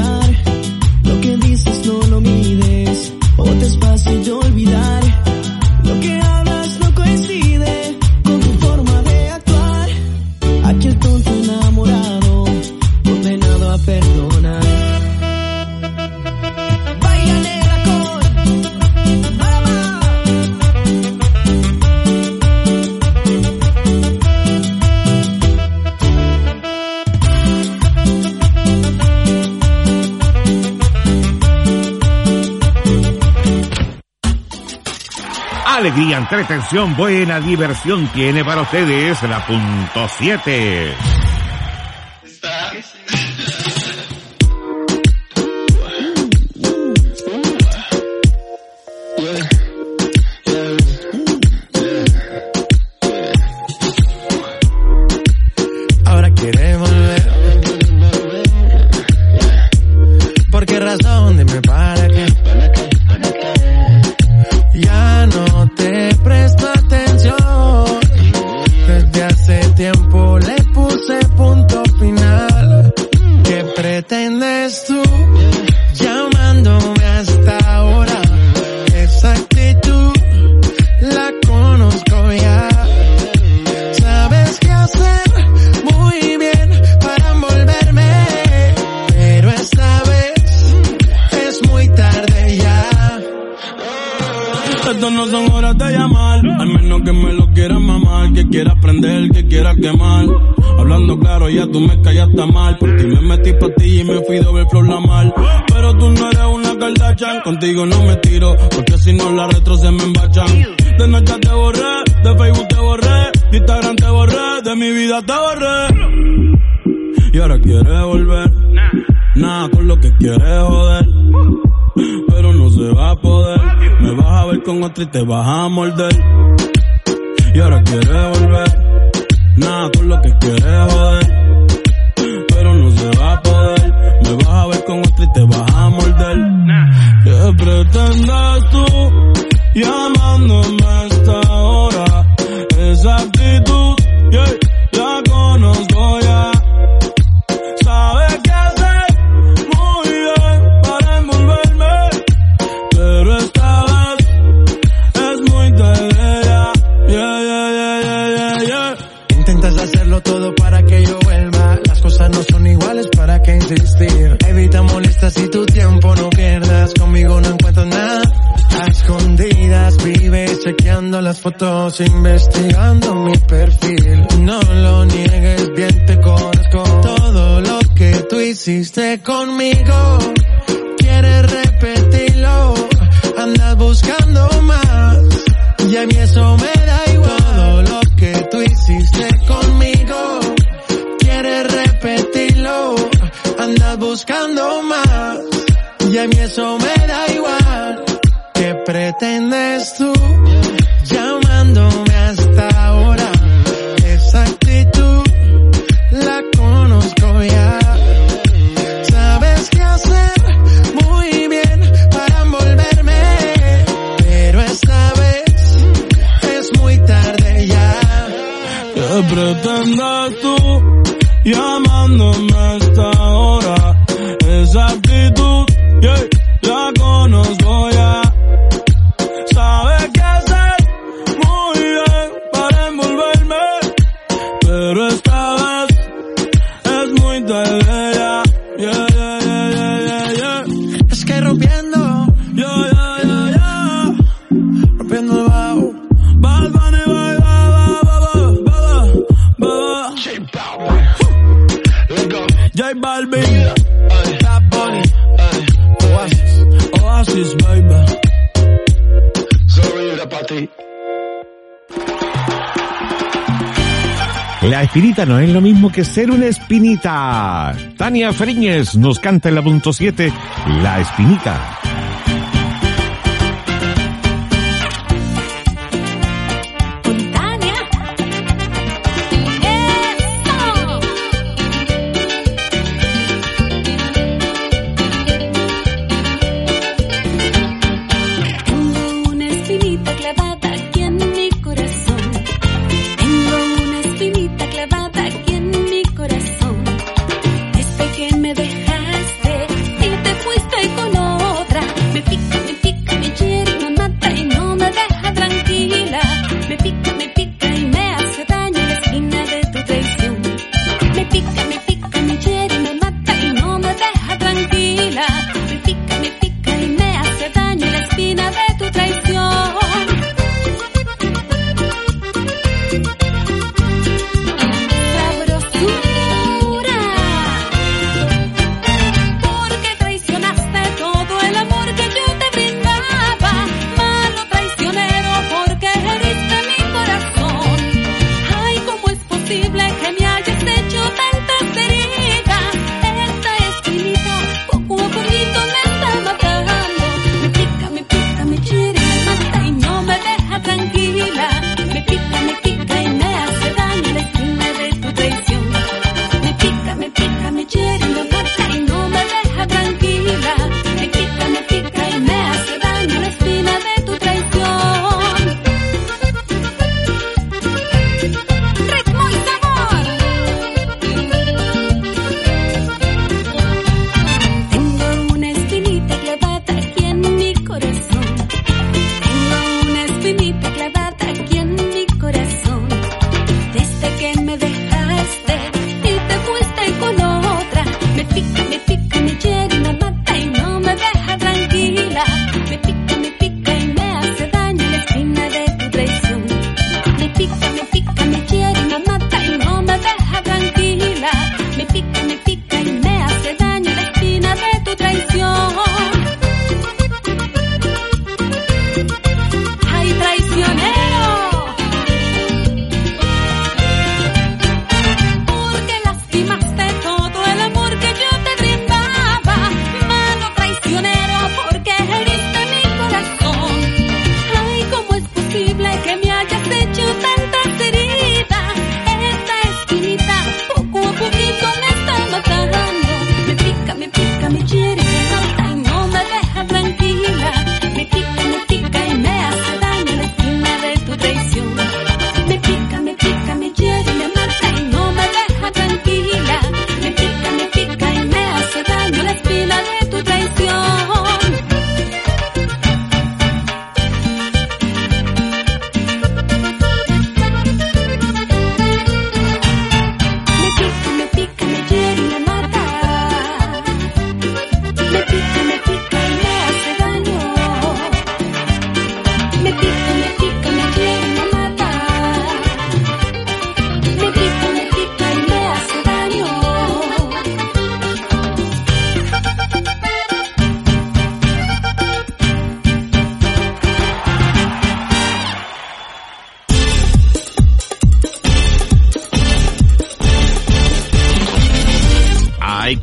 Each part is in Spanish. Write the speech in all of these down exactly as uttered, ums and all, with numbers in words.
olvidar. Lo que dices no lo mides, o te es fácil de olvidar. Lo que hablas no coincide con tu forma de actuar. Aquel tonto enamorado, condenado a perdonar. Vaya negra con mamá. Alegría, entretención, buena diversión tiene para ustedes la punto siete. Ahora quiere volver. ¿Por qué razón? Dime para qué. Ya no te presto atención. Desde hace tiempo le puse punto final. ¿Qué pretendes tú llamándome hasta ahora? Esa actitud la conozco ya. Sabes qué hacer muy bien para envolverme, pero esta vez es muy tarde ya. Estas no son horas de llamar, al menos que me lo quieras mamar, que quiera prender, que quiera quemar. Hablando claro, ya tú me callaste mal, por ti me metí pa' ti y me fui doble flor la mal. Pero tú no eres una Kardashian, contigo no me tiro, porque si no la retro se me embachan. De noche te borré, de Facebook te borré, de Instagram te borré, de mi vida te borré. Y ahora quieres volver, nada con lo que quieres joder, pero no se va a poder. Me vas a ver con otra y te vas a morder. Y ahora quieres volver, nada con lo que quieres joder, pero no se va a poder. Me vas a ver con otra y te vas a morder. ¿Qué pretendes tú llamándome a esta hora? Esa actitud, yeah, la conozco ya. Sabes qué hacer muy bien para envolverme, pero esta vez es muy tarde ya. Yeah, yeah, yeah, yeah, yeah, yeah. Intentas hacerlo todo para que yo vuelva. Las cosas no son iguales, ¿para qué insistir? Evita molestas y tu tiempo no pierdas. Conmigo no encuentro nada. A escondidas vives chequeando las fotos, investigando mi perfil. No lo niegues, bien te conozco. Todo lo que tú hiciste conmigo, quieres repetirlo. Andas buscando más y a mí eso me da igual. Todo lo que tú hiciste conmigo, quieres repetirlo. Andas buscando más y a mí eso me da igual. ¿Qué pretendes tú llamándome hasta ahora? Esa actitud la conozco ya. Sabes qué hacer muy bien para envolverme, pero esta vez es muy tarde ya. ¿Qué pretendes tú llamándome hasta ahora? Esa actitud, yeah, la conozco ya. Sabes qué hacer muy bien para envolverme, pero esta vez es muy tarde ya. Yeah, yeah, yeah, yeah, yeah, yeah. Es que rompiendo, yo, yeah, yeah, yeah, yeah. rompiendo el bajo. Bad Bunny, bye, bye, bye, bye, bye, bye, bye. J Balvin, Bad Bunny, Oasis, Oasis, baby. La espinita no es lo mismo que ser una espinita. Tania Fariñez nos canta en la punto siete, La Espinita. Me dejaste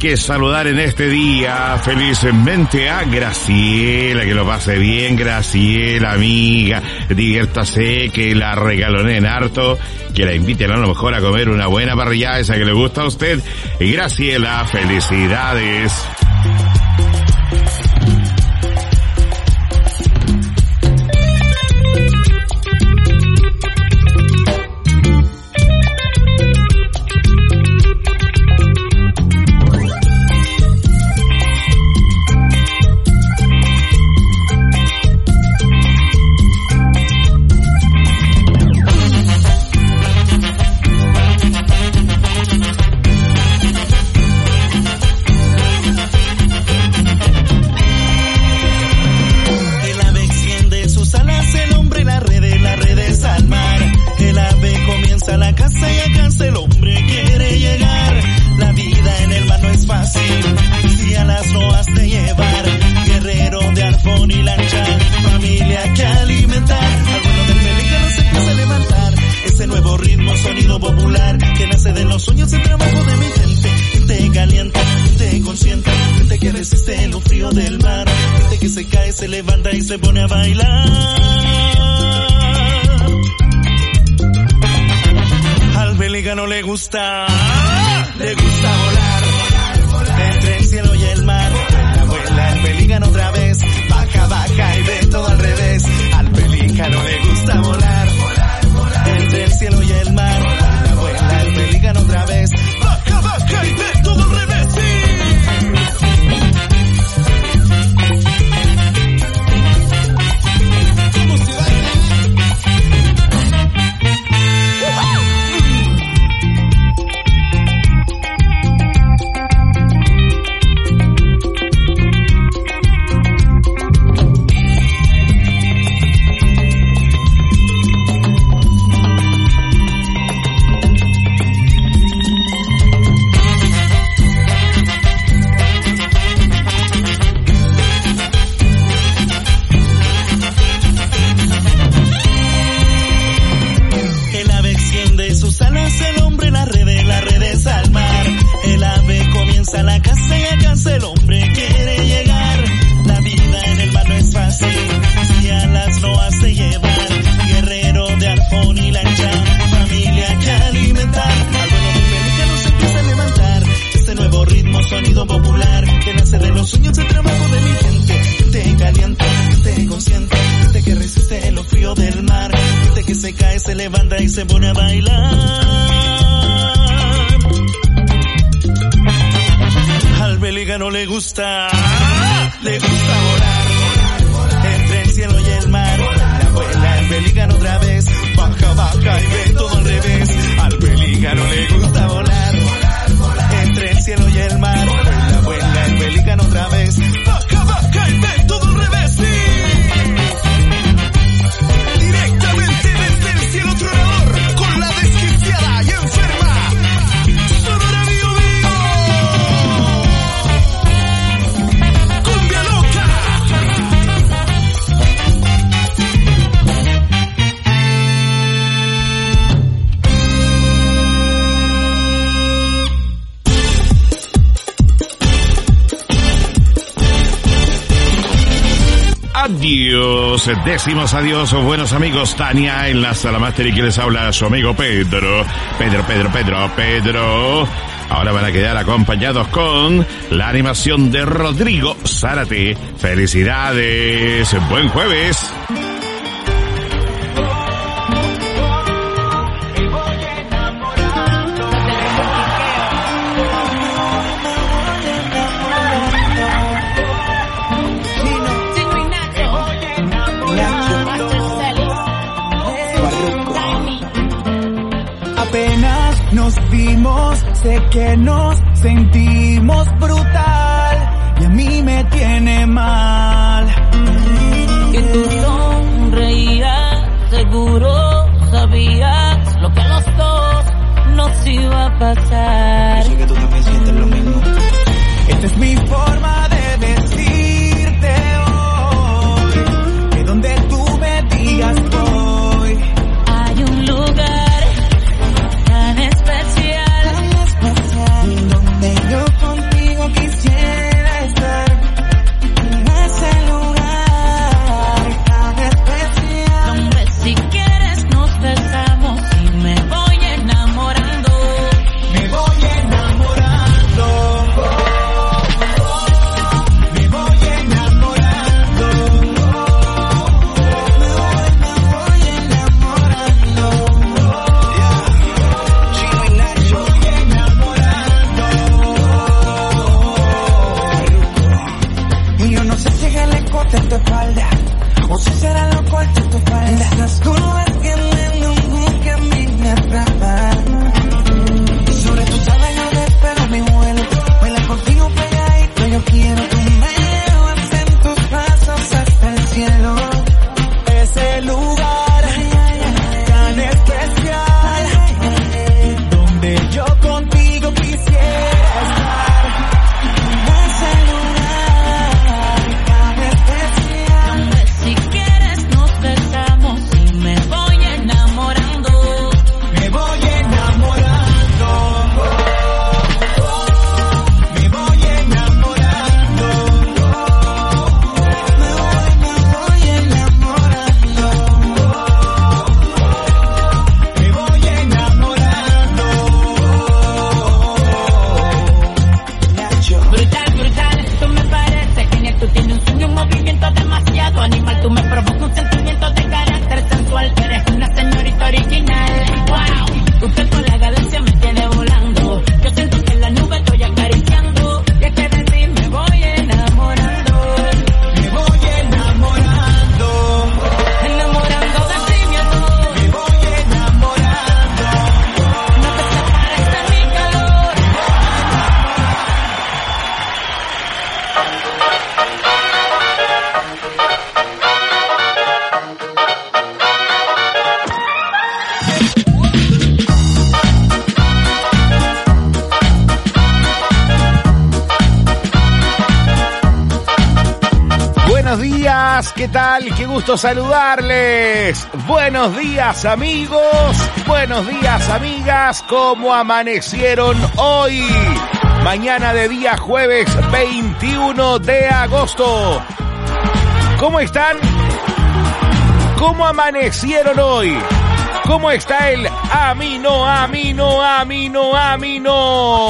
que saludar en este día felizmente a Graciela, que lo pase bien, Graciela, amiga, diviértase, que la regalonen harto, que la inviten a lo mejor a comer una buena parrillada, esa que le gusta a usted. Y Graciela, felicidades. Adiós, decimos adiós, buenos amigos. Tania en la sala máster y que les habla su amigo Pedro. Pedro, Pedro, Pedro, Pedro. Ahora van a quedar acompañados con la animación de Rodrigo Zárate. Felicidades, buen jueves. Apenas nos vimos, sé que nos sentimos brutal y a mí me tiene mal. Que tú sonreías, seguro sabías lo que a los dos nos iba a pasar. Yo sé que tú también sientes lo mismo. Esta es mi forma de decirte hoy, que donde tú me digas voy. Hay un lugar tan especial, tan especial, donde yo contigo yo no sé si es el escote en tu espalda o si será lo corto en tu espalda. Las curvas tienen un boom que a mí me atrapa. Sobre tu tabla yo despego mi vuelo. Baila contigo pegadito, yo quiero que me lleves en tus brazos hasta el cielo. Ese lugar tan especial donde yo contigo quisiera estar. Ese lugar tan especial donde si quieres nos besamos y me voy enamorando. Me voy enamorando. Me voy enamorando. Me voy, me voy enamorando. Me voy enamorando. Nacho. Brutal, brutal, tú me parece genial. Tú tienes un sueño, un movimiento demasiado animal. Tú me provocas un sentimiento de carácter sensual. Eres una señorita original. Wow, usted con la galaxia me tiene volando. Yo siento que en la nube estoy acariciando. Y es que de ti me voy enamorando. Me voy enamorando. Enamorando de ti, mi amor. Me voy enamorando. No te separes de mi calor. Buenos días, ¿qué tal? Qué gusto saludarles. Buenos días, amigos. Buenos días, amigas. ¿Cómo amanecieron hoy? Mañana de día jueves veintiuno de agosto. ¿Cómo están? ¿Cómo amanecieron hoy? ¿Cómo está el amino, amino, amino, amino?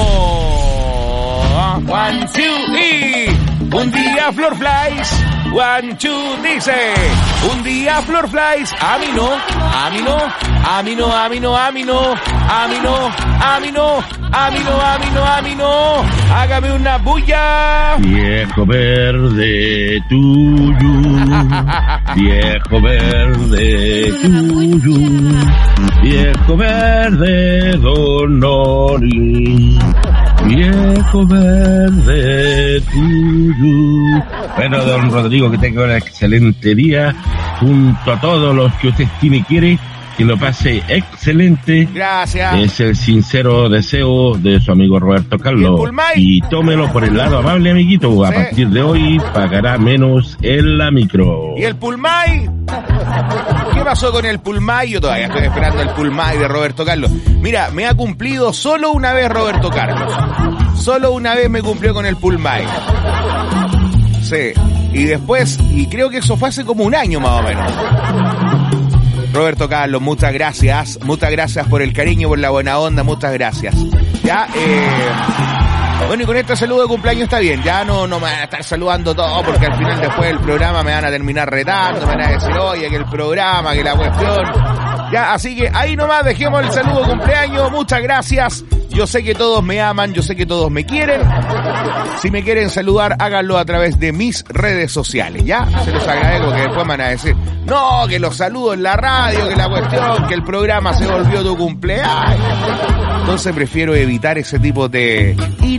One, two, y un día Flor Flies. One, two, dice. Un día Flor Flies. Amino, amino, amino, amino, amino, amino, amino, amino, amino, amino. Hágame una bulla. Viejo verde tuyo, viejo verde tuyo, viejo verde Donori, viejo verde tuyo. Bueno, don Rodrigo, que tenga un excelente día junto a todos los que usted estime y quiere. Que lo pase excelente. Gracias. Es el sincero deseo de su amigo Roberto Carlos. Y tómelo por el lado amable, amiguito. A Sí. partir de hoy pagará menos en la micro. ¿Y el Pulmay? ¿Qué pasó con el Pulmay? Yo todavía estoy esperando el Pulmay de Roberto Carlos. Mira, me ha cumplido solo una vez Roberto Carlos. Solo una vez me cumplió con el Pulmay. Sí. Y después, y creo que eso fue hace como un año más o menos. Roberto Carlos, muchas gracias. Muchas gracias por el cariño, por la buena onda. Muchas gracias. Ya, eh... bueno, y con este saludo de cumpleaños está bien. Ya no, no me van a estar saludando todo porque al final después del programa me van a terminar retando. Me van a decir, oye, que el programa, que la cuestión. Ya, así que ahí nomás dejemos el saludo de cumpleaños. Muchas gracias. Yo sé que todos me aman, yo sé que todos me quieren. Si me quieren saludar, háganlo a través de mis redes sociales, ¿ya? Se los agradezco, que después me van a decir, no, que los saludo en la radio, que la cuestión, que el programa se volvió tu cumpleaños. Entonces prefiero evitar ese tipo de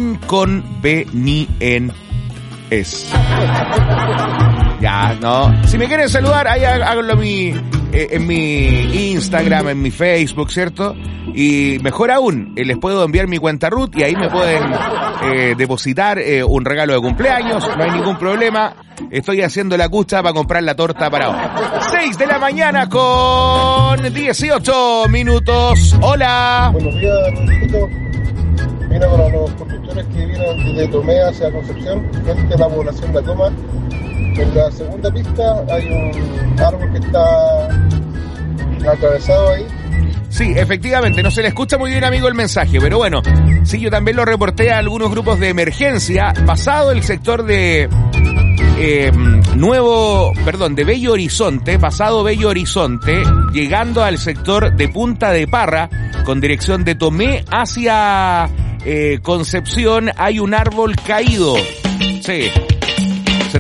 inconvenientes. Ya, no. Si me quieren saludar, ahí háganlo en mi, eh, en mi Instagram, en mi Facebook, ¿cierto? Y mejor aún, eh, les puedo enviar mi cuenta root y ahí me pueden eh, depositar eh, un regalo de cumpleaños, no hay ningún problema. Estoy haciendo la cucha para comprar la torta para hoy. seis de la mañana con dieciocho minutos. Hola. Buenos días, Rodriguito. Mira, para los conductores que vienen desde Tomé hacia Concepción, frente a la población de La Toma, en la segunda pista hay un árbol que está atravesado ahí. Sí, efectivamente, no se le escucha muy bien, amigo, el mensaje, pero bueno, sí, yo también lo reporté a algunos grupos de emergencia, pasado el sector de eh, Nuevo, perdón, de Bello Horizonte, pasado Bello Horizonte, llegando al sector de Punta de Parra, con dirección de Tomé hacia eh, Concepción, hay un árbol caído. Sí. Se,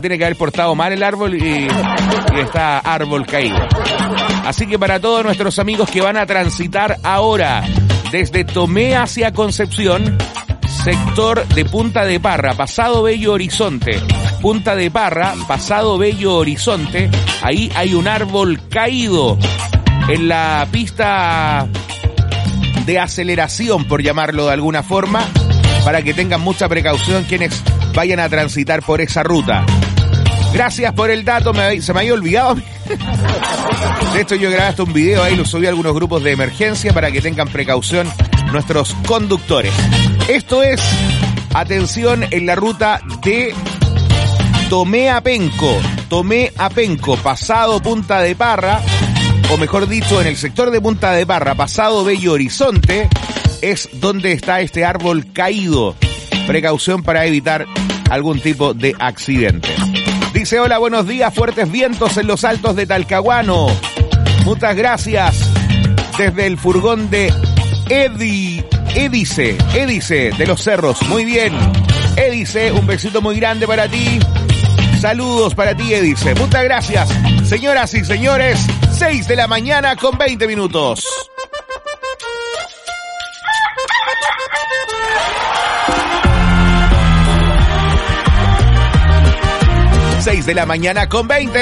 tiene que haber portado mal el árbol y, y está árbol caído. Así que para todos nuestros amigos que van a transitar ahora desde Tomé hacia Concepción, sector de Punta de Parra, pasado Bello Horizonte, Punta de Parra, pasado Bello Horizonte, ahí hay un árbol caído en la pista de aceleración, por llamarlo de alguna forma, para que tengan mucha precaución quienes vayan a transitar por esa ruta. Gracias por el dato, me, se me había olvidado. De hecho, yo grabé hasta un video ahí, lo subí a algunos grupos de emergencia para que tengan precaución nuestros conductores. Esto es, atención, en la ruta de Tomé a Penco, Tomé a Penco, pasado Punta de Parra, o mejor dicho, en el sector de Punta de Parra, pasado Bello Horizonte, es donde está este árbol caído. Precaución para evitar algún tipo de accidente. Dice, hola, buenos días, fuertes vientos en los altos de Talcahuano. Muchas gracias. Desde el furgón de Edi, Edice, Edice de los Cerros. Muy bien. Edice, un besito muy grande para ti. Saludos para ti, Edice. Muchas gracias. Señoras y señores, seis de la mañana con veinte minutos. seis de la mañana con veinte.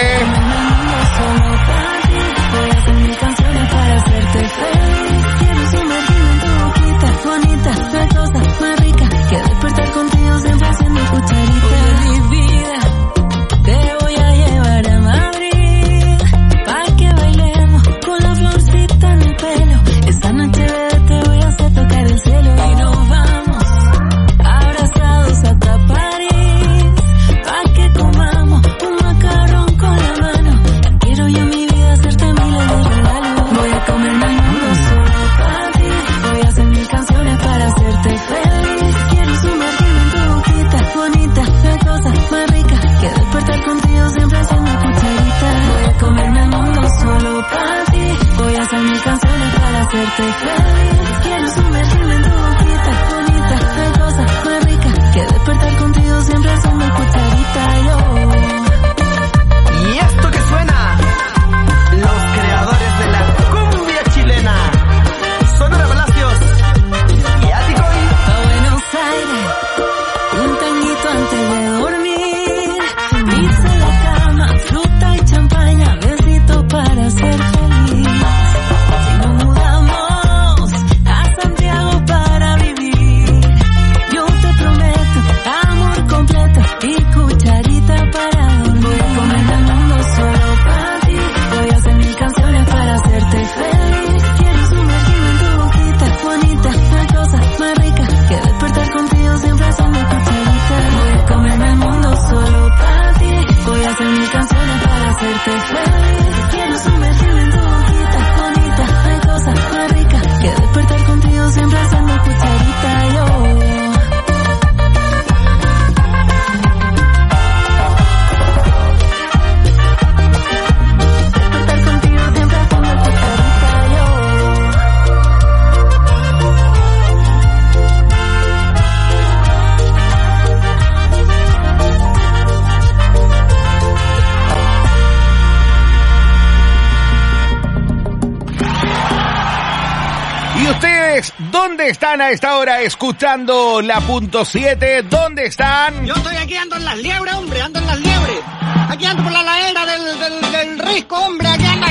¿Dónde están a esta hora escuchando la punto siete? ¿Dónde están? Yo estoy aquí, ando en las liebres, hombre, ando en las liebres. Aquí ando por la ladera del, del, del risco, hombre, aquí ando.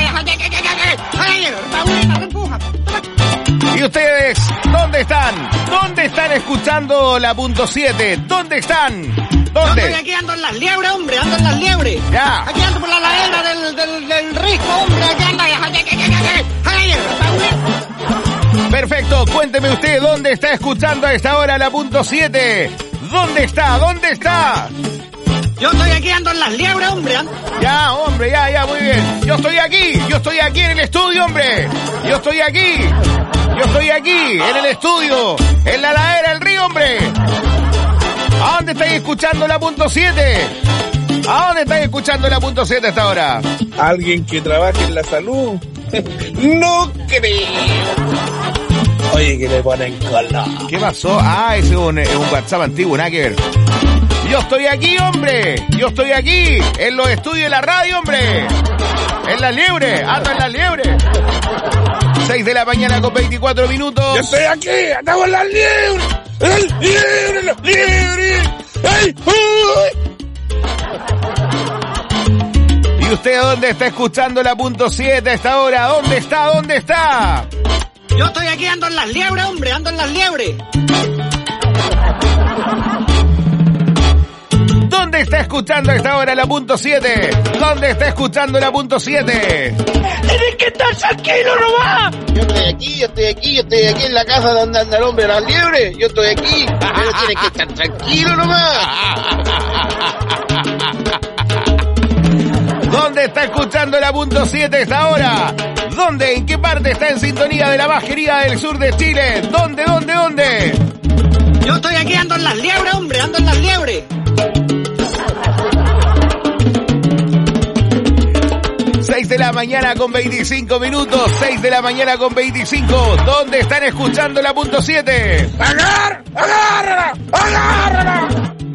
¡Ay, Paulina, reempuja! ¿Y ustedes dónde están? ¿Dónde están escuchando la punto siete? ¿Dónde están? ¿Dónde? Yo estoy aquí, ando en las liebres, hombre, ando en las liebres. Ya. Aquí ando por la ladera del, del, del risco, hombre, aquí ando. ¡Ay, Paulina! Perfecto, cuénteme usted dónde está escuchando a esta hora la punto siete. ¿Dónde está? ¿Dónde está? Yo estoy aquí, ando en las liebres, hombre. Ya, hombre, ya, ya, muy bien. Yo estoy aquí, yo estoy aquí en el estudio, hombre. Yo estoy aquí, yo estoy aquí en el estudio, en la ladera del río, hombre. ¿A dónde estáis escuchando la punto siete? ¿A dónde estáis escuchando la punto siete hasta ahora? Alguien que trabaje en la salud. No creo. Oye, que le ponen color. ¿Qué pasó? Ah, ese es un, es un WhatsApp antiguo, nada que ver. Yo estoy aquí, hombre. Yo estoy aquí. En los estudios de la radio, hombre. En la liebre. Ando en la liebre. seis de la mañana con veinticuatro minutos. Yo estoy aquí. Andamos en la liebre. El liebre, la liebre. ¡Ay! ¡Uy! ¿Y usted dónde está escuchando la punto siete a esta hora? ¿Dónde está? ¿Dónde está? Yo estoy aquí, ando en las liebres, hombre, ando en las liebres. ¿Dónde está escuchando a esta hora la punto siete? ¿Dónde está escuchando la punto siete? ¡Tienes que estar tranquilo nomás! Yo estoy aquí, yo estoy aquí, yo estoy aquí en la casa donde anda el hombre de las liebres. Yo estoy aquí, pero tienes que estar tranquilo nomás. ¿Dónde está escuchando la punto siete a esta hora? ¿Dónde? ¿En qué parte está en sintonía de la más querida del sur de Chile? ¿Dónde, dónde, dónde? Yo estoy aquí, ando en las liebres, hombre, ando en las liebres. seis de la mañana con veinticinco minutos, seis de la mañana con veinticinco. ¿Dónde están escuchando la punto siete? ¡Agar! ¡Agárrala! ¡Agárrala!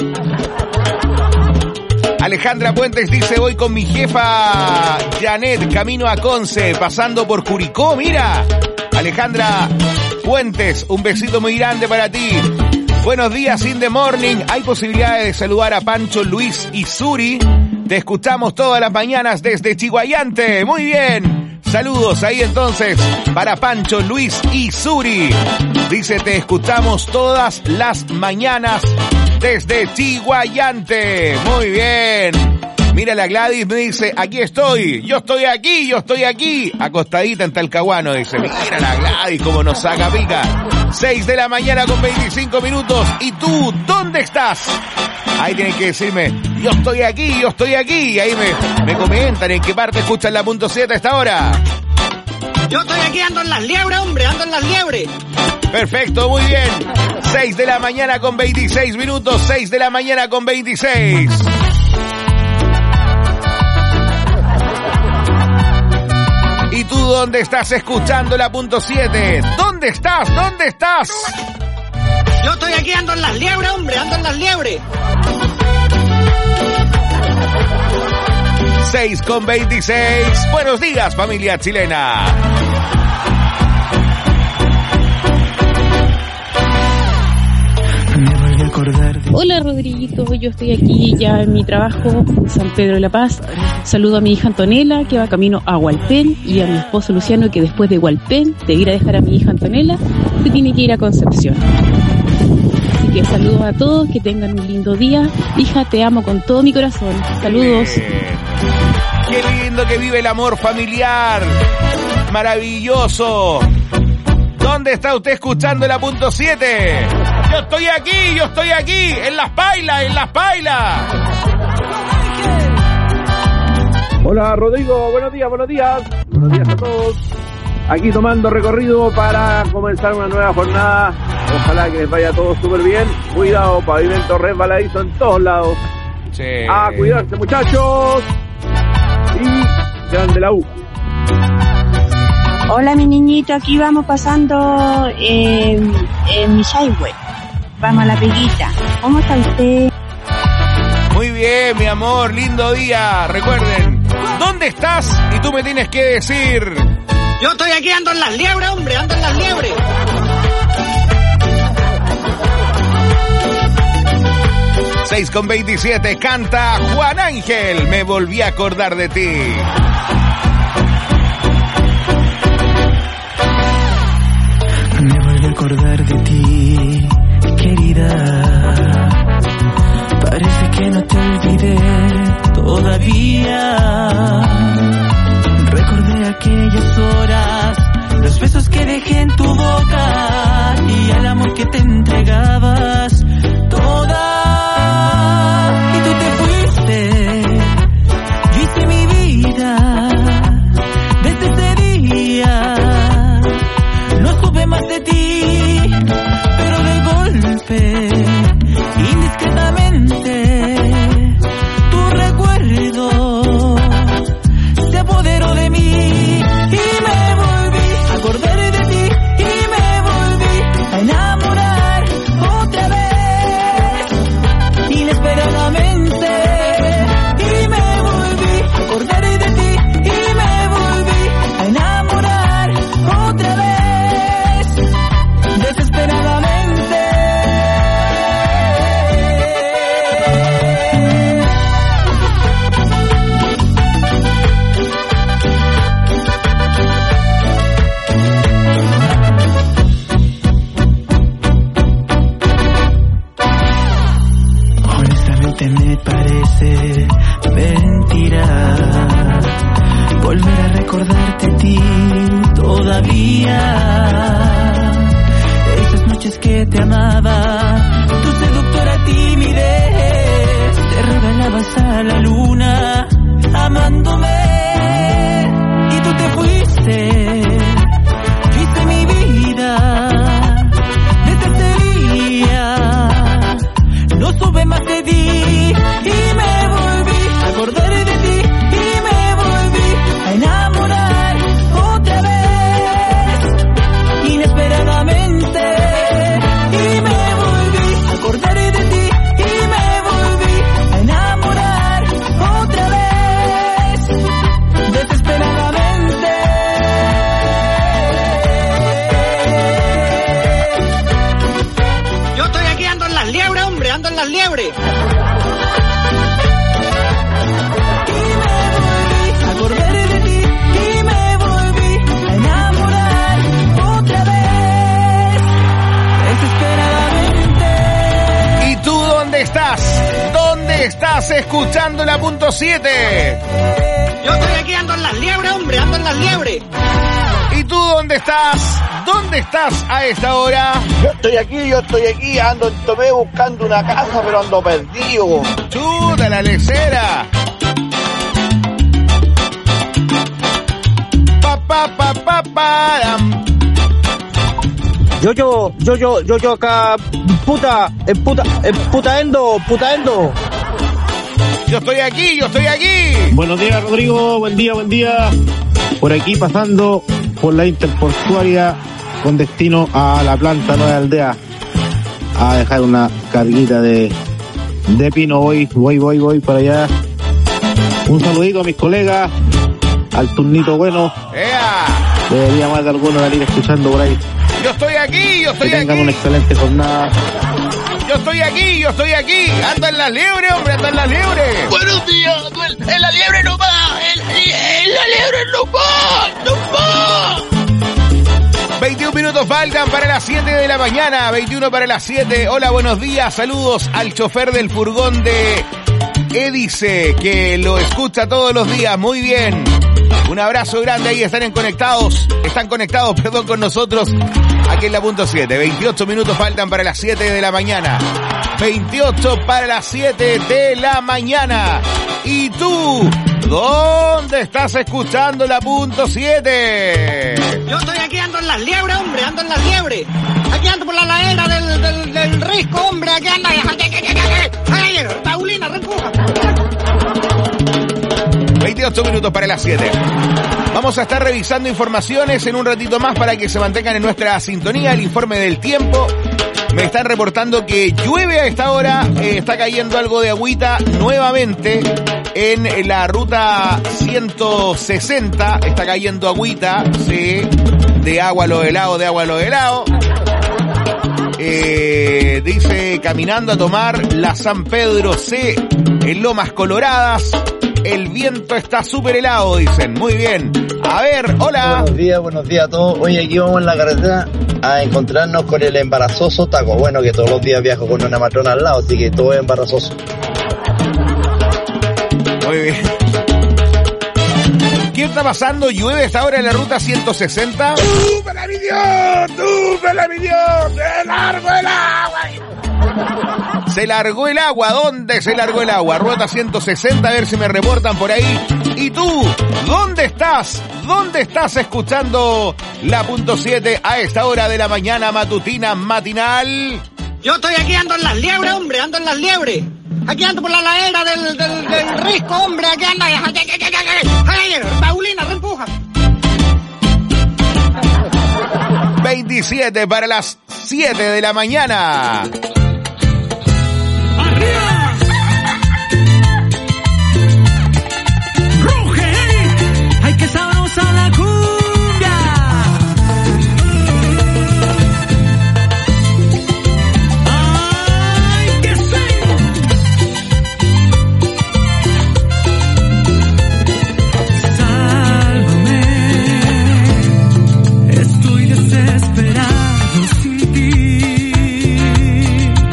Alejandra Puentes dice, voy con mi jefa Janet, camino a Conce, pasando por Curicó, mira. Alejandra Puentes, un besito muy grande para ti. Buenos días, in the morning. Hay posibilidades de saludar a Pancho, Luis y Suri. Te escuchamos todas las mañanas desde Chiguayante. Muy bien. Saludos ahí entonces para Pancho, Luis y Suri. Dice, te escuchamos todas las mañanas desde Chiguayante. Muy bien. Mira, la Gladys me dice, aquí estoy, yo estoy aquí, yo estoy aquí. Acostadita en Talcahuano, dice, mira la Gladys como nos saca pica. seis de la mañana con veinticinco minutos. ¿Y tú, dónde estás? Ahí tienen que decirme, yo estoy aquí, yo estoy aquí. Y ahí me, me comentan en qué parte escuchan la punto siete a esta hora. Yo estoy aquí, ando en las liebres, hombre, ando en las liebres. Perfecto, muy bien. seis de la mañana con veintiséis minutos, seis de la mañana con veintiséis. ¿Y tú dónde estás escuchando la punto siete? ¿Dónde estás? ¿Dónde estás? Yo estoy aquí, ando en las liebres, hombre, ando en las liebres. seis con veintiséis. Buenos días, familia chilena. Hola Rodriguito, yo estoy aquí ya en mi trabajo en San Pedro de la Paz. Saludo a mi hija Antonella que va camino a Hualpén y a mi esposo Luciano que después de Hualpén de ir a dejar a mi hija Antonella se tiene que ir a Concepción. Así que saludos a todos, que tengan un lindo día. Hija, te amo con todo mi corazón. Saludos. Qué lindo que vive el amor familiar. Maravilloso. ¿Dónde está usted escuchando la punto siete? Yo estoy aquí, yo estoy aquí, en Las Pailas, en Las Pailas. Hola Rodrigo, buenos días, buenos días. Buenos días a todos. Aquí tomando recorrido para comenzar una nueva jornada. Ojalá que les vaya todo súper bien. Cuidado, pavimento resbaladizo en todos lados. Sí. A cuidarse, muchachos. Y grande la U. Hola mi niñito, aquí vamos pasando en, en mi highway. Vamos a la peguita. ¿Cómo está usted? Muy bien, mi amor, lindo día. Recuerden, ¿dónde estás? Y tú me tienes que decir... Yo estoy aquí, ando en las liebres, hombre, ando en las liebres. seis con veintisiete, canta Juan Ángel, me volví a acordar de ti. Me volví a acordar de ti, querida. Parece que no te olvidé todavía. Recordé aquellas horas, los besos que dejé en tu boca y el amor que te entregabas toda. Y tú te fuiste, yo hice mi vida desde ese día. No supe más de ti, pero de golpe, indiscretamente, tu recuerdo se apoderó de mí y me volví a acordar de ti y me volví a enamorar otra vez. mentira volver a recordarte a ti todavía. Esas noches que te amaba, tu seductora timidez, te regalabas a la luna amándome y tú te fuiste, fuiste mi vida. Desde ese día no supe más de ti y me volví a acordar de ti y me volví a enamorar otra vez inesperadamente y me volví a acordar de ti y me volví a enamorar otra vez desesperadamente. Yo estoy aquí, ando en las liebres, hombre, ando en las liebres. Acordar de ti y me volví a enamorar otra vez desesperadamente. ¿Y tú dónde estás? ¿Dónde estás escuchando la punto siete? Yo estoy aquí, ando en las liebres, hombre, ando en las liebres. ¿Y tú dónde estás? ¿Dónde estás a esta hora? Yo estoy aquí, yo estoy aquí, ando en Tomé buscando una casa, pero ando perdido. ¡Chuta la lecera! Pa, pa, pa, pa, param. Yo, yo, yo, yo, yo, yo acá, puta, en puta, en putaendo, putaendo. Yo estoy aquí, yo estoy aquí. Buenos días, Rodrigo, buen día, buen día. Por aquí pasando por la interportuaria con destino a la planta Nueva Aldea a dejar una carguita de, de pino. Voy, voy, voy, voy para allá. Un saludito a mis colegas, al turnito bueno. ¡Ea! Debería más de alguno venir escuchando por ahí. Yo estoy aquí, yo estoy que tengan aquí. una excelente jornada. Yo estoy aquí, yo estoy aquí. Ando en las liebres, hombre, ando en las liebres. Buenos días, en la liebre no va, en, en la liebre no va, no va. veintiún minutos faltan para las siete de la mañana, veintiuno para las siete. Hola, buenos días, saludos al chofer del furgón de Edice, que lo escucha todos los días, muy bien. Un abrazo grande, ahí están en conectados, están conectados, perdón, con nosotros, aquí en la punto siete. veintiocho minutos faltan para las siete de la mañana. veintiocho para las siete de la mañana. ¿Y tú? ¿Dónde estás escuchando la punto siete? Yo estoy aquí, ando en las liebres, hombre, ando en las liebres. Aquí ando por la ladera del, del, del risco, hombre, aquí anda. ¡Ay, Paulina, reempuja! veintiocho minutos para las siete. Vamos a estar revisando informaciones en un ratito más para que se mantengan en nuestra sintonía. El informe del tiempo. Me están reportando que llueve a esta hora, eh, está cayendo algo de agüita nuevamente en la ruta ciento sesenta, está cayendo agüita, sí, de agua a los helados, de agua a los helados. Eh, dice, caminando a tomar la San Pedro C en Lomas Coloradas, el viento está súper helado, dicen, muy bien. A ver, hola. Buenos días, buenos días a todos. Hoy aquí vamos en la carretera a encontrarnos con el embarazoso taco. Bueno, que todos los días viajo con una matrona al lado, así que todo es embarazoso. Muy bien. ¿Qué está pasando? ¿Llueve a esta hora en la ruta ciento sesenta? ¡Tú me la midió! ¡Tú me la midió! ¡Se largó el agua! Se largó el agua. ¿Dónde se largó el agua? Ruta ciento sesenta, a ver si me reportan por ahí. ¿Y tú? ¿Dónde estás? ¿Dónde estás escuchando la punto siete a esta hora de la mañana matutina matinal? Yo estoy aquí, ando en las liebres, hombre, ando en las liebres. Aquí ando por la ladera del, del, del risco, hombre, aquí anda. ¡Ay, Paulina, reempuja! veintisiete para las siete de la mañana. ¡Qué sabrosa la cumbia! ¡Ay, qué sí! Sálvame, estoy desesperado sin ti.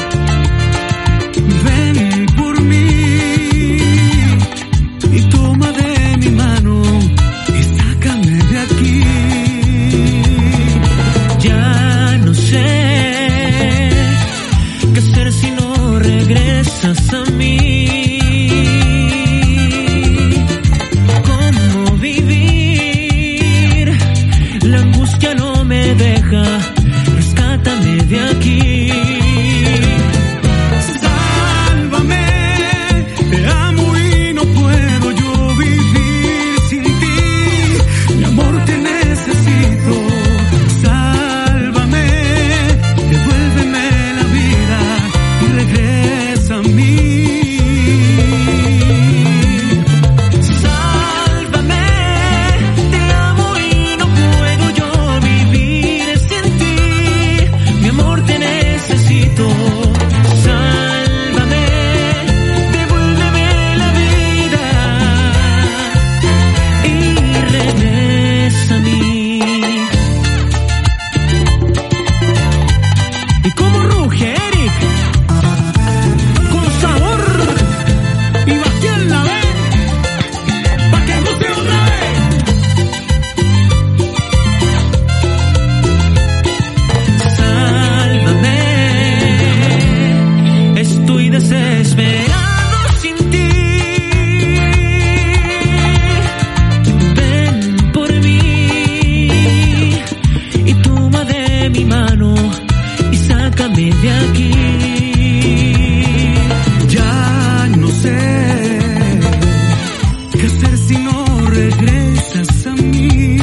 si no regresas a mí?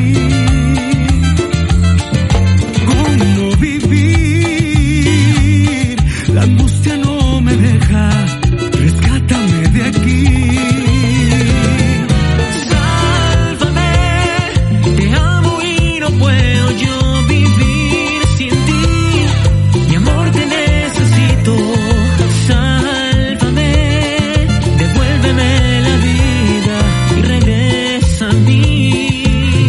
¿Cómo vivir? La angustia no me deja, rescátame de aquí. Sálvame, te amo y no puedo yo vivir sin ti. Mi amor, te necesito. Sálvame, devuélveme la vida y regresa a mí.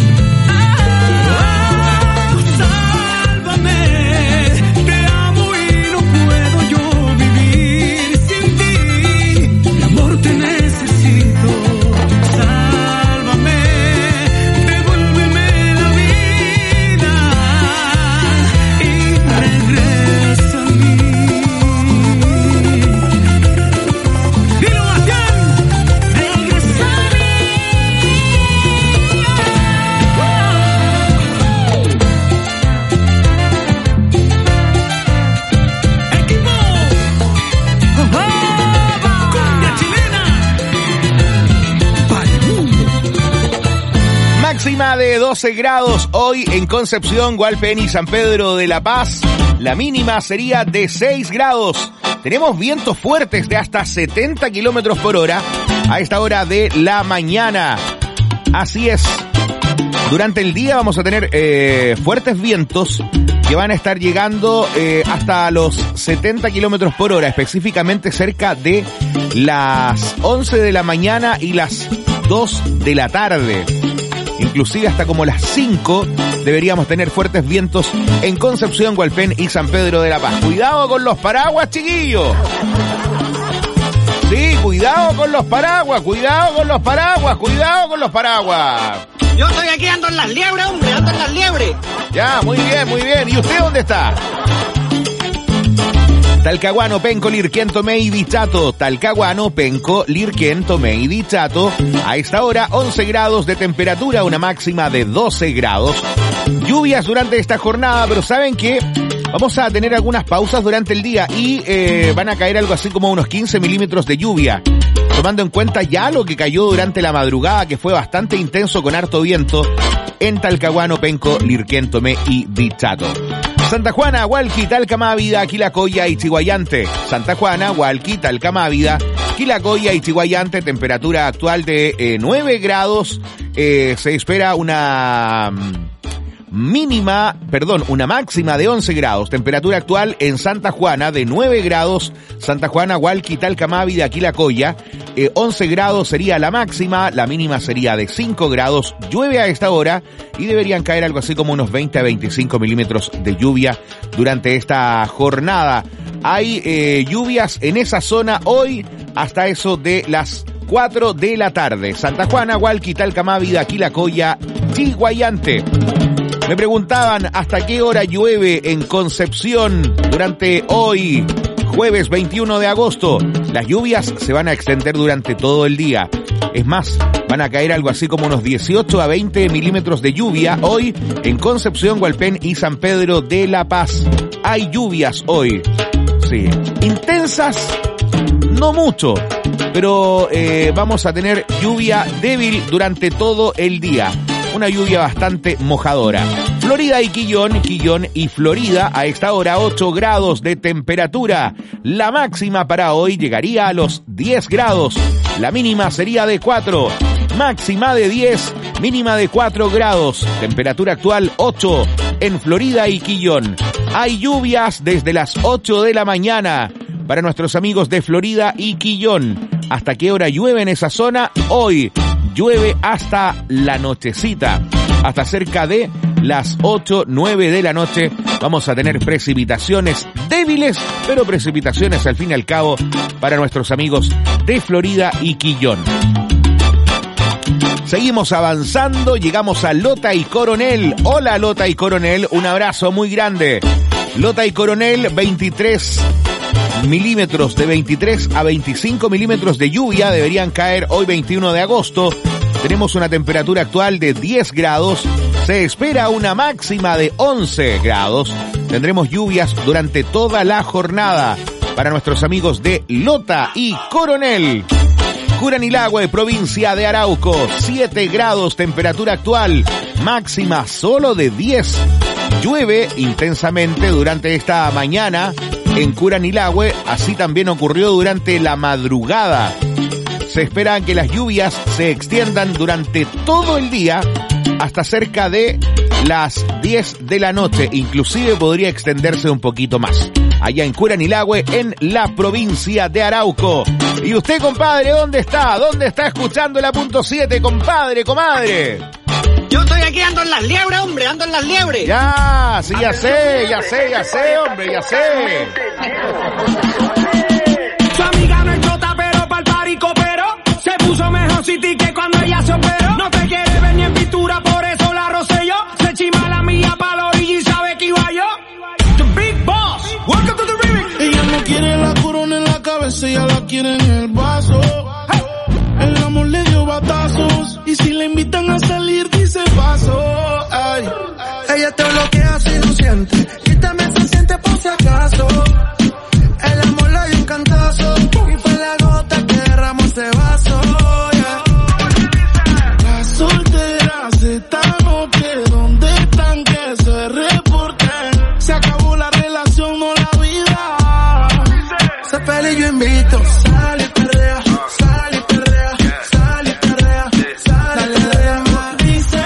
Ah, sálvame, te amo y no puedo yo vivir sin ti. Mi amor, te necesito. Sálvame, devuélveme la vida y regresa a mí. Dilo, Bastián, regresa a mí. Equipo, cumbia chilena para el mundo. Máxima de doce grados hoy en Concepción, Hualpén y San Pedro de la Paz. La mínima sería de seis grados. Tenemos vientos fuertes de hasta setenta kilómetros por hora a esta hora de la mañana. Así es. Durante el día vamos a tener eh, fuertes vientos que van a estar llegando eh, hasta los setenta kilómetros por hora, específicamente cerca de las once de la mañana y las dos de la tarde. Inclusive hasta como las cinco deberíamos tener fuertes vientos en Concepción, Hualpén y San Pedro de la Paz. Cuidado con los paraguas, chiquillos. Sí, cuidado con los paraguas, cuidado con los paraguas, cuidado con los paraguas. Yo estoy aquí, ando en las liebres, hombre, ando en las liebres. Ya, muy bien, muy bien. ¿Y usted dónde está? Talcahuano, Penco, Lirquén, Tomé y Dichato. Talcahuano, Penco, Lirquén, Tomé y Dichato. A esta hora, once grados de temperatura, una máxima de doce grados. Lluvias durante esta jornada, pero ¿saben qué? Vamos a tener algunas pausas durante el día y eh, van a caer algo así como unos quince milímetros de lluvia. Tomando en cuenta ya lo que cayó durante la madrugada, que fue bastante intenso con harto viento en Talcahuano, Penco, Lirquén, Tomé y Dichato. Santa Juana, Hualqui, Talcamávida, Quilacoya y Chiguayante. Santa Juana, Hualqui, Talcamávida, Quilacoya y Chiguayante. Temperatura actual de eh, nueve grados. Eh, se espera una mínima, perdón, una máxima de once grados. Temperatura actual en Santa Juana de nueve grados. Santa Juana, Hualqui, Talcamávida, Quilacoya. Eh, once grados sería la máxima, la mínima sería de cinco grados. Llueve a esta hora y deberían caer algo así como unos veinte a veinticinco milímetros de lluvia durante esta jornada. Hay eh, lluvias en esa zona hoy hasta eso de las cuatro de la tarde. Santa Juana, Hualqui, Talcamávida, Quilacoya, Chiguayante. Me preguntaban hasta qué hora llueve en Concepción durante hoy, jueves veintiuno de agosto. Las lluvias se van a extender durante todo el día. Es más, van a caer algo así como unos dieciocho a veinte milímetros de lluvia hoy en Concepción, Hualpén y San Pedro de la Paz. Hay lluvias hoy. Sí. Intensas, no mucho, pero eh, vamos a tener lluvia débil durante todo el día. Una lluvia bastante mojadora. Florida y Quillón, Quillón y Florida a esta hora ocho grados de temperatura. La máxima para hoy llegaría a los diez grados. La mínima sería de cuatro. Máxima de diez, mínima de cuatro grados. Temperatura actual ocho en Florida y Quillón. Hay lluvias desde las ocho de la mañana para nuestros amigos de Florida y Quillón. ¿Hasta qué hora llueve en esa zona? Hoy llueve hasta la nochecita, hasta cerca de las ocho, nueve de la noche. Vamos a tener precipitaciones débiles, pero precipitaciones al fin y al cabo para nuestros amigos de Florida y Quillón. Seguimos avanzando, llegamos a Lota y Coronel. Hola Lota y Coronel, un abrazo muy grande. Lota y Coronel, veintitrés milímetros, de veintitrés a veinticinco milímetros de lluvia deberían caer hoy veintiuno de agosto. Tenemos una temperatura actual de diez grados. Se espera una máxima de once grados. Tendremos lluvias durante toda la jornada para nuestros amigos de Lota y Coronel. Curanilahue, provincia de Arauco, siete grados temperatura actual, máxima solo de diez. Llueve intensamente durante esta mañana en Curanilahue, así también ocurrió durante la madrugada. Se espera que las lluvias se extiendan durante todo el día hasta cerca de las diez de la noche, inclusive podría extenderse un poquito más. Allá en Curanilahue, en la provincia de Arauco. Y usted, compadre, ¿dónde está? ¿Dónde está escuchando la punto siete, compadre, comadre? Yo estoy aquí, ando en las liebres, hombre, ando en las liebres. Ya, sí, ya sé, ya sé, ya sé, hombre, ya sé. Su amiga no es chota, pero pa'l parico, pero se puso mejor City que cuando ella se operó. No te quiere ver ni en pintura, por eso la rocé yo. Se chima la mía pa' la orilla y sabe que iba yo. The Big Boss, welcome to the remix. Ella no quiere la corona en la cabeza, ella la quiere en el vaso. Hey. El amor le dio batazos y si le invitan a salir dice paso. Ay. Ella te bloquea si no siente y también se siente por si acaso. El amor le dio un cantazo y fue la gota que derramó ese vaso. Yeah. Las solteras esta noche, ¿dónde están? Que se reporten. Se acabó la relación, no la vida. Sé feliz, yo invito. Sal y perrea, sal y perrea, sal y perrea, sal y perrea. Dice,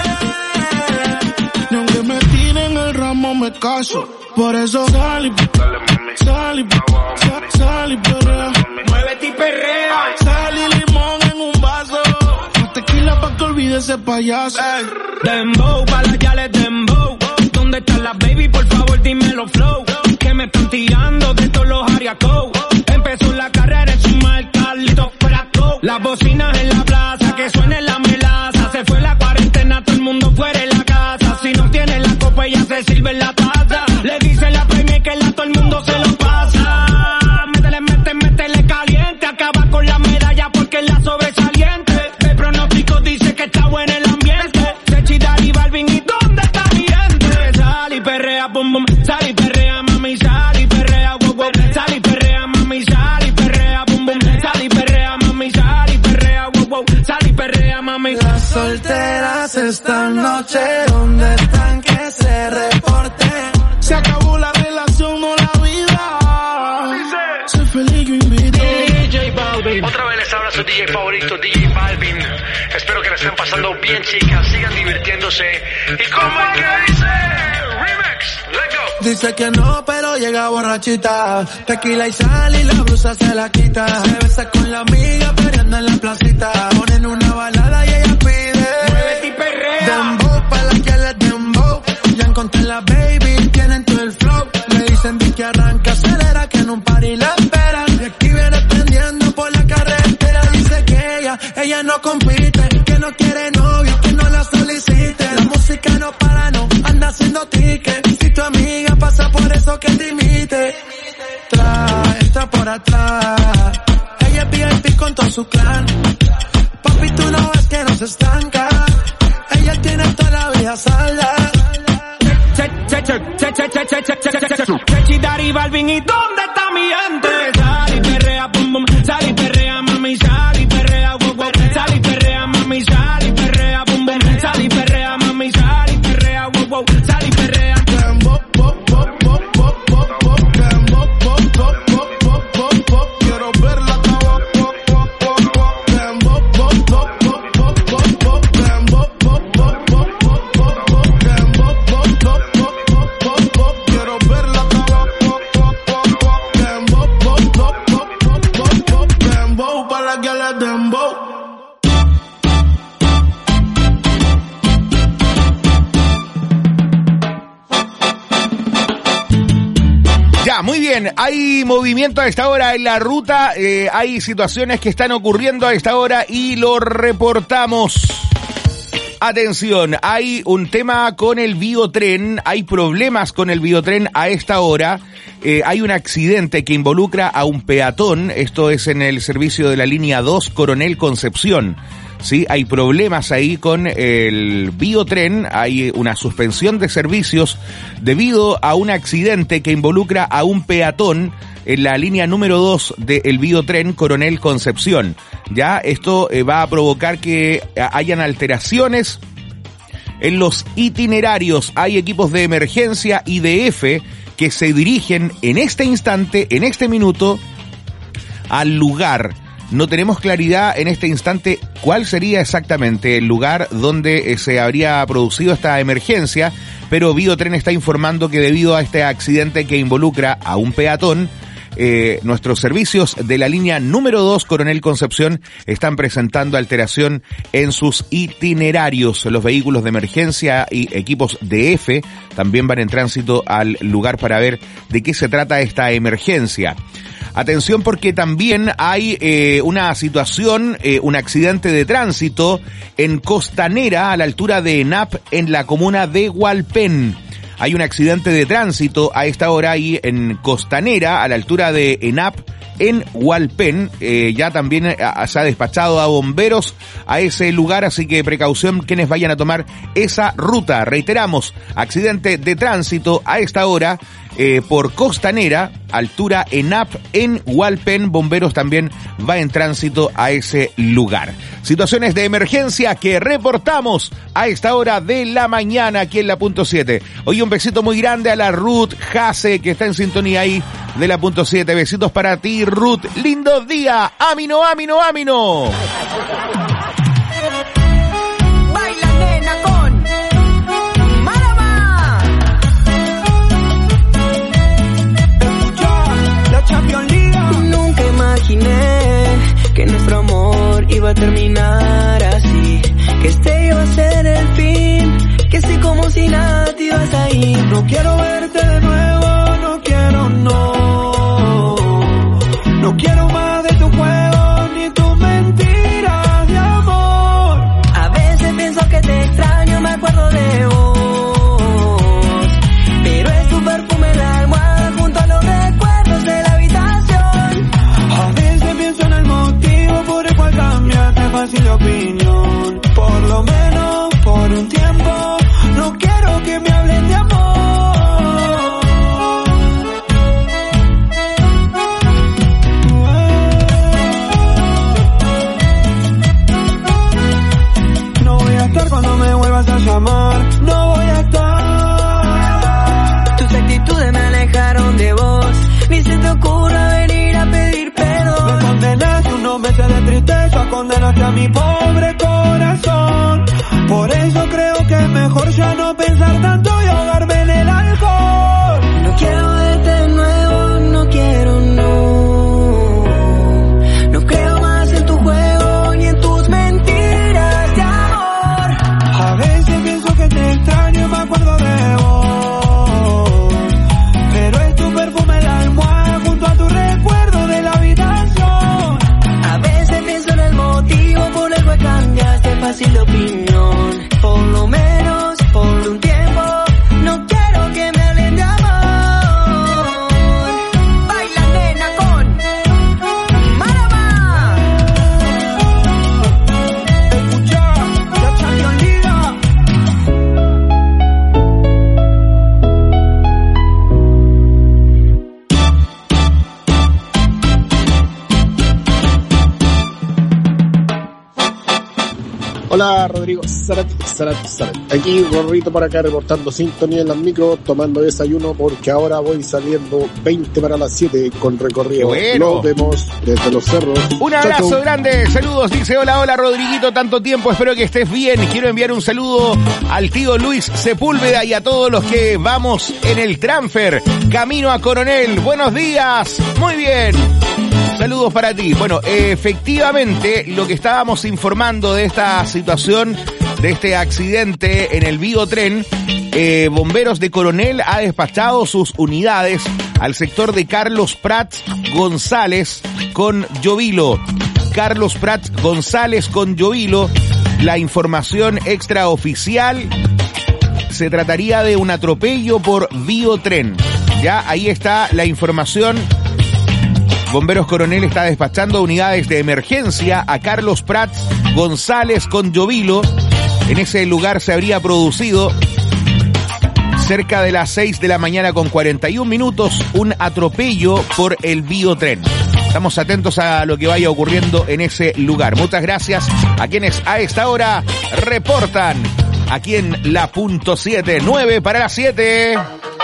y aunque me tiren el ramo me caso. Por eso sal y sal y sal, sal y perrea. Muévete y perrea. Sal y limón en un vaso. Más tequila pa' que olvide ese payaso. Ey. Dembow, pa' las yales dembow. ¿Dónde están las baby? Por favor dímelo flow. Que me están tirando de todos los ariacos. Empezó la carrera en su marca, Lito Fraco. Las bocinas en la plaza, que suene la melaza. Se fue la cuarentena, todo el mundo fuera de la casa. Si no tiene la copa, ella se sirve en la taza. Le dice la premia que la todo el mundo se lo pasa. Métele, métele, métele caliente. Acaba con la medalla porque es la sobresaliente. El pronóstico dice que está bueno el ambiente. Sechi, Dari, Balvin, ¿y dónde está mi gente? Sal y perrea, bum bum. Sal y perrea, mami, sal y perrea, wow wow. Sal y perrea, mami, sal y perrea, bum bum. Sal y perrea, mami, sal y perrea, wow wow. Sal y perrea, mami. Las solteras esta noche, ¿dónde están? Que se reporten. Se acabó la relación, no la vida. Sé feliz, yo invito. D J Balvin. Otra vez les habla su D J favorito, D J Balvin. Espero que la estén pasando bien, chicas. Sigan divirtiéndose. ¿Y cómo es que dice? Remix, let's go. Dice que no, pero llega borrachita. Tequila y sal y la blusa se la quita. Se besa con la amiga peleando en la placita. Ponen una balada y ella pide. Muévete y perrea. Dembow pa' la que le dembow. Ya encontré la baby, tienen todo el flow. Me dicen que arranca, acelera, que en un party la esperan. Y aquí viene prendiendo por la carretera. Dice que ella, ella no compite, que no quiere novio, que no la solicite. La música no para, no anda haciendo ticket. Si tu amiga pasa por eso que te imite. Trae, entra por atrás. Ella es V I P con todo su clan. Papi, tú no ves que no se estanca. Ella tiene toda la vida salda. Sechi, Dari, Balvin, ¿y dónde está mi gente? Sal y perrea, bum bum. Sal y perrea, mami, sal y perrea, wow wow. Sal y perrea, mami, sal y perrea, bum bum. Sal y perrea, mami, sal y perrea, wow wow. Sal y perrea. Quiero verla Quiero verla Dembow para la que le dembow. Ya, muy bien, hay movimiento a esta hora en la ruta, eh, hay situaciones que están ocurriendo a esta hora y lo reportamos. Atención, hay un tema con el biotren, hay problemas con el biotren a esta hora, eh, hay un accidente que involucra a un peatón, esto es en el servicio de la línea dos Coronel Concepción. Sí, hay problemas ahí con el biotren, hay una suspensión de servicios debido a un accidente que involucra a un peatón en la línea número dos del Biotren Coronel Concepción. Ya esto eh, va a provocar que hayan alteraciones en los itinerarios. Hay equipos de emergencia I D F que se dirigen en este instante, en este minuto, al lugar. No tenemos claridad en este instante cuál sería exactamente el lugar donde se habría producido esta emergencia, pero Biotren está informando que debido a este accidente que involucra a un peatón, eh, nuestros servicios de la línea número dos Coronel Concepción están presentando alteración en sus itinerarios. Los vehículos de emergencia y equipos de F también van en tránsito al lugar para ver de qué se trata esta emergencia. Atención porque también hay eh, una situación, eh, un accidente de tránsito en Costanera a la altura de ENAP en la comuna de Hualpén. Hay un accidente de tránsito a esta hora ahí en Costanera a la altura de ENAP en Hualpén. Eh, ya también eh, se ha despachado a bomberos a ese lugar, así que precaución quienes vayan a tomar esa ruta. Reiteramos, accidente de tránsito a esta hora eh, por Costanera, altura ENAP en Hualpén. Bomberos también va en tránsito a ese lugar. Situaciones de emergencia que reportamos a esta hora de la mañana aquí en la punto siete. Hoy un besito muy grande a la Ruth Jase que está en sintonía ahí de la punto siete. Besitos para ti, Ruth. Lindo día. Amino, amino, amino. Baila nena con Marama. Escucha la Champions League. Nunca imaginé que nuestro amor iba a terminar así, que este iba a ser el fin, que así como si nada te ibas a ir. No quiero verte de nuevo, no quiero, no. No quiero más de tu juego ni tus mentiras de amor. A veces pienso que te extraño, me acuerdo de vos, pero es tu perfume en la almohada junto a los recuerdos de la habitación. A veces pienso en el motivo por el cual cambiaste fácil de opinión. Por lo menos por un tiempo no quiero que me hablen de amor. Cuando me vuelvas a llamar, no voy a estar. Tus actitudes me alejaron de vos, ni se te ocurra venir a pedir perdón. Me condenaste unos meses de tristeza, condenaste a mi pobre corazón. Por eso creo que es mejor ya no pensar tanto y ahogarme en el alcohol. No quiero verte de nuevo, no quiero, no. No creo más en tu juego ni en tus mentiras de amor. A veces pienso que te extraño y me acuerdo de vos, pero es tu perfume en la almohada junto a tu recuerdo de la habitación. A veces pienso en el motivo por el cual cambiaste fácil de opinión. Por lo menos por un tiempo no quiero que me hablen de amor. Baila nena con Marama. Escucha la Champions League. Hola Rodrigo, Zarat, Zarat, Zarat. Aquí Gorrito para acá reportando sintonía en las micros, tomando desayuno porque ahora voy saliendo veinte para las siete con recorrido. Bueno. Nos vemos desde los cerros. Un Chau, abrazo chau. grande, saludos, dice hola, hola Rodriguito, tanto tiempo, espero que estés bien. Quiero enviar un saludo al tío Luis Sepúlveda y a todos los que vamos en el transfer, camino a Coronel. Buenos días, muy bien. Saludos para ti. Bueno, efectivamente, lo que estábamos informando de esta situación, de este accidente en el Biotren, eh, Bomberos de Coronel ha despachado sus unidades al sector de Carlos Prats González con Llovilo. Carlos Prats González con Llovilo. La información extraoficial, se trataría de un atropello por Biotren. Ya, ahí está la información. Bomberos Coronel está despachando unidades de emergencia a Carlos Prats González con Llovilo. En ese lugar se habría producido, cerca de las seis de la mañana con cuarenta y un minutos, un atropello por el biotren. Estamos atentos a lo que vaya ocurriendo en ese lugar. Muchas gracias a quienes a esta hora reportan aquí en la punto siete, nueve para las siete.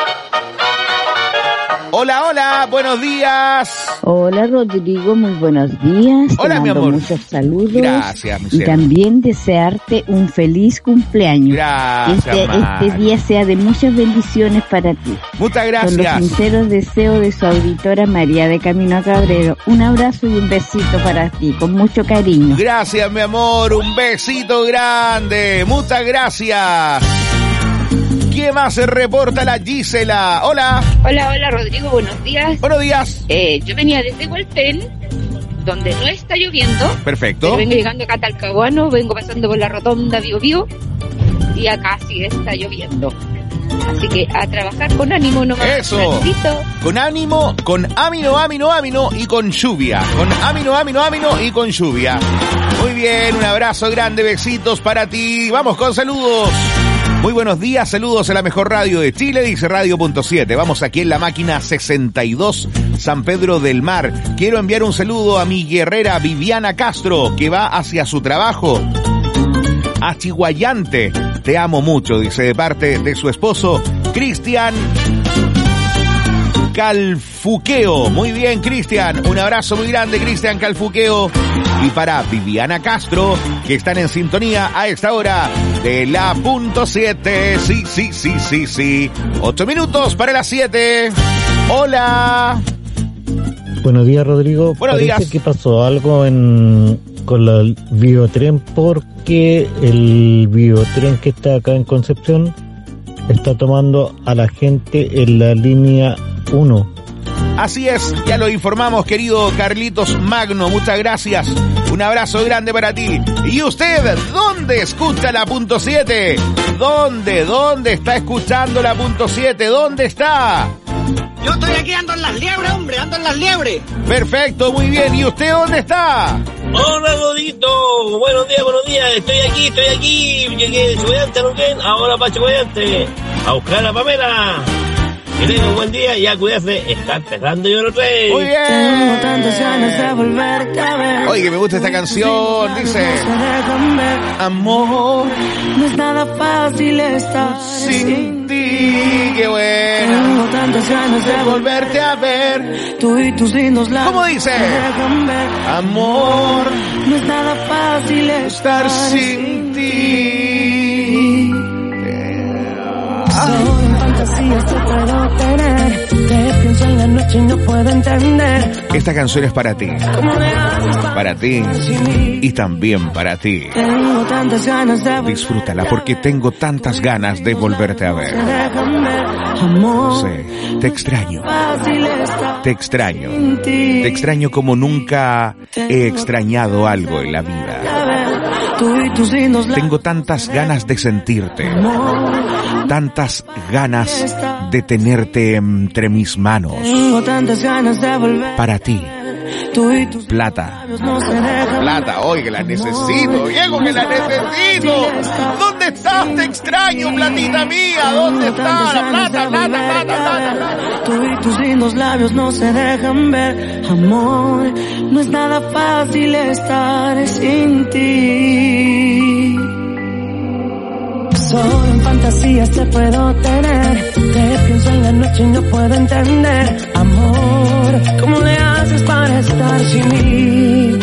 Hola, hola, buenos días. Hola, Rodrigo, muy buenos días. Hola, Te mi mando amor. Muchos saludos. Gracias, mi Y cielo. también desearte un feliz cumpleaños. Gracias, Que este, Mari. este día sea de muchas bendiciones para ti. Muchas Con gracias. los sinceros deseos de su auditora María de Camino a Cabrero. Un abrazo y un besito para ti, con mucho cariño. Gracias, mi amor, un besito grande. Muchas gracias. ¿Quién más se reporta? La Gisela. Hola. Hola, hola Rodrigo, buenos días. Buenos días. Eh, yo venía desde Hualpén, donde no está lloviendo. Perfecto. Pero vengo llegando acá a Talcahuano, vengo pasando por la rotonda Bio Bio y acá sí está lloviendo. Así que a trabajar con ánimo nomás. Eso. Francisco. Con ánimo, con amino, amino, amino y con lluvia. Con amino, amino, amino y con lluvia. Muy bien, un abrazo grande, besitos para ti. Vamos con saludos. Muy buenos días, saludos a la mejor radio de Chile, dice Radio punto siete. Vamos aquí en la máquina sesenta y dos, San Pedro del Mar. Quiero enviar un saludo a mi guerrera Viviana Castro, que va hacia su trabajo. A Chihuayante, te amo mucho, dice de parte de su esposo, Cristian Calfuqueo. Muy bien, Cristian. Un abrazo muy grande, Cristian Calfuqueo. Y para Viviana Castro, que están en sintonía a esta hora de la punto siete. Sí, sí, sí, sí, sí. Ocho minutos para las siete. Hola. Buenos días, Rodrigo. Buenos Parece días. que pasó algo en con el biotren, porque el biotren que está acá en Concepción está tomando a la gente en la línea uno. Así es, ya lo informamos, querido Carlitos Magno, muchas gracias. Un abrazo grande para ti. ¿Y usted dónde escucha la punto siete? ¿Dónde? ¿Dónde está escuchando la punto siete? ¿Dónde está? Yo estoy aquí, ando en las liebres, hombre, ando en las liebres. Perfecto, muy bien. ¿Y usted dónde está? Hola, Godito. Buenos días, buenos días. Estoy aquí, estoy aquí. Llegué de Chihuayante, Neuquén, ahora para Chihuayante. A buscar a la Pamela. Que tenga un buen día y ya cuídate. Está empezando yo no sé. Muy bien. Tengo tantas ganas de volverte a ver. Oye, que me gusta esta canción. Dice: amor, no es nada fácil estar sin ti. Qué bueno. Tengo tantas ganas de volverte a ver. Tú y tus lindos labios. ¿Cómo dice? Amor, no es nada fácil estar sin ti. Solo en fantasías te puedo tener. Te pienso en la noche y no puedo entender. Esta canción es para ti. ¿Cómo me haces para Para ti. Y también para ti. Tengo tantas ganas de Disfrútala porque tengo tantas ganas de volverte a ver. amor. Sí, te extraño. Fácil estar Te extraño. sin ti. Te extraño como nunca he extrañado algo en la vida. Tú y tus lindos labios. Tengo tantas ganas de sentirte. Tantas ganas de tenerte entre mis manos. Tengo tantas ganas de volver. Para ti. Tú y tus Plata. no se dejan. Plata, oye, que la necesito, viejo, que la necesito. ¿Dónde estás? Te extraño, platita mía. ¿Dónde está la plata, plata, plata, plata, plata? Tú y tus lindos labios no se dejan ver. Amor, no es nada fácil estar sin ti. Solo en fantasías te puedo tener. Te pienso en la noche y no puedo entender. Amor, ¿cómo le haces para estar sin mí?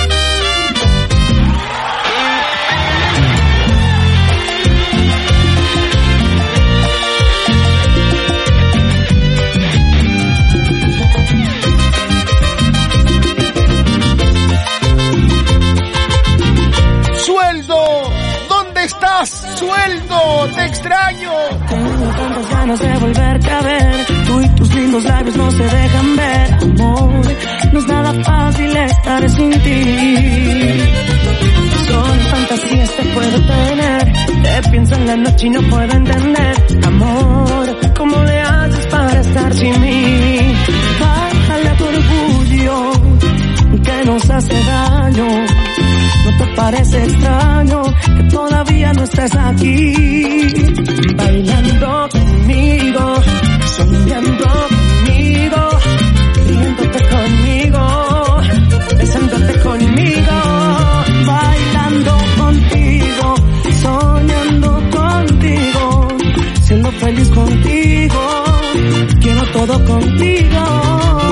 ¡Sueldo! ¿Dónde estás? ¡Sueldo! ¡Te extraño! Tengo tantas ganas de volverte a ver. Tú y tus lindos labios no se dejan ver. Amor, no es nada fácil estar sin ti. Son fantasías te puedo tener. Te pienso en la noche y no puedo entender. Amor, ¿cómo le haces para estar sin mí? Bájale a tu orgullo que nos hace daño. No te parece extraño que todavía no estés aquí, bailando conmigo, soñando conmigo, riéndote conmigo, besándote conmigo, bailando contigo, soñando contigo, siendo feliz contigo, quiero todo contigo.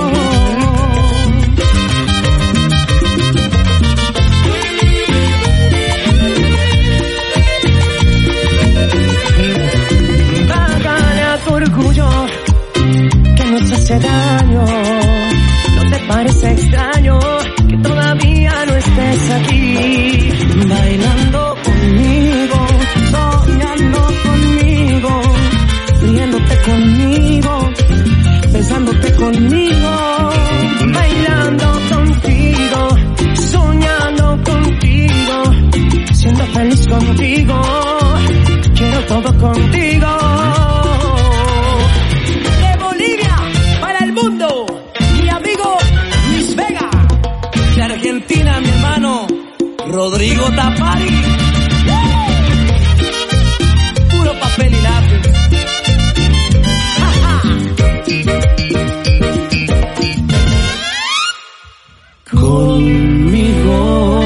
Orgullo que nos hace daño, no te parece extraño que todavía no estés aquí, bailando conmigo, soñando conmigo, riéndote conmigo, besándote conmigo, bailando contigo, soñando contigo, siendo feliz contigo, quiero todo contigo. Argentina, mi hermano Rodrigo Tapari, puro papel y lápiz. Conmigo.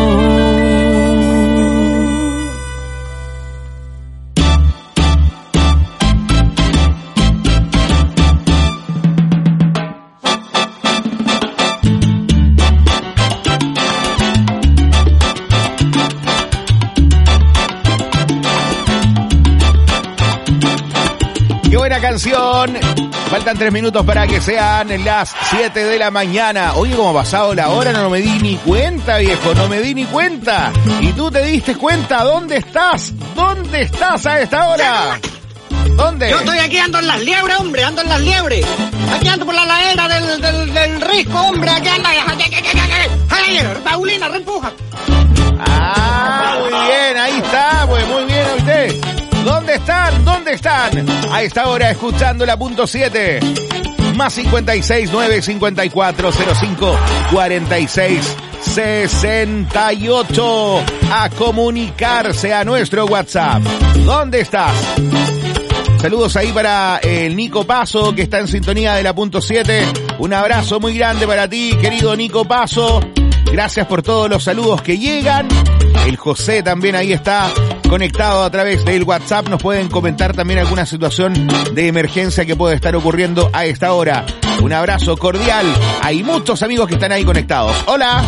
Canción. Faltan tres minutos para que sean las siete de la mañana. Oye, ¿cómo ha pasado la hora? No me di ni cuenta, viejo. No me di ni cuenta. ¿Y tú te diste cuenta? ¿Dónde estás? ¿Dónde estás a esta hora? ¿Dónde? Yo estoy aquí, ando en las liebres, hombre. Ando en las liebres. Aquí ando por la ladera del, del, del risco, hombre. Aquí anda. ¡Ay, Paulina, reempuja! Ah, muy bien. Ahí está. Pues muy bien a usted. ¿Dónde están? ¿Dónde están? A esta hora escuchando la punto siete. Más cincuenta y seis, nueve cincuenta y cuatro, cero cinco, cuarenta y seis, sesenta y ocho. A comunicarse a nuestro WhatsApp. ¿Dónde estás? Saludos ahí para el Nico Paso, que está en sintonía de la punto siete. Un abrazo muy grande para ti, querido Nico Paso. Gracias por todos los saludos que llegan. El José también ahí está conectado a través del WhatsApp. Nos pueden comentar también alguna situación de emergencia que puede estar ocurriendo a esta hora. Un abrazo cordial. Hay muchos amigos que están ahí conectados. Hola.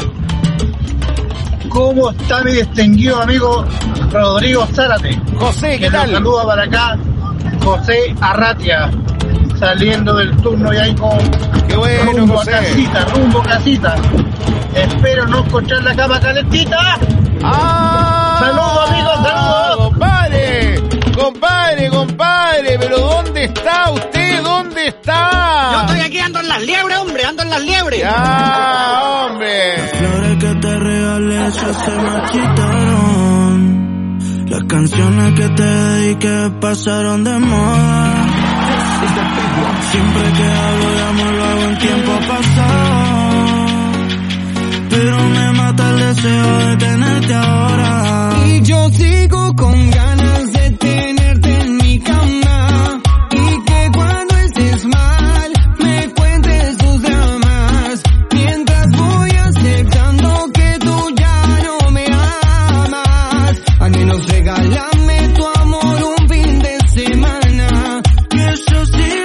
¿Cómo está mi distinguido amigo Rodrigo Zárate? José, ¿qué que tal? Nos saluda para acá José Arratia, saliendo del turno y ahí con Qué bueno, rumbo José. a casita, rumbo a casita. Espero no encontrar la cama calentita. ¡Ah! ¡Saludos, amigos! ¡Saludos! ¡Compadre! ¡Compadre, compadre! ¿Pero dónde está usted? ¿Dónde está? Yo estoy aquí, ando en las liebres, hombre. Ando en las liebres. ¡Ya, hombre! Las flores que te regalé ya se marchitaron. Las canciones que te dediqué pasaron de moda. Siempre que hablo de amor lo hago en tiempo pasado, pero me mata el deseo de tenerte ahora. Y yo sigo con ganas de tenerte en mi cama, y que cuando estés mal me cuentes tus dramas, mientras voy aceptando que tú ya no me amas. Aquí nos regalamos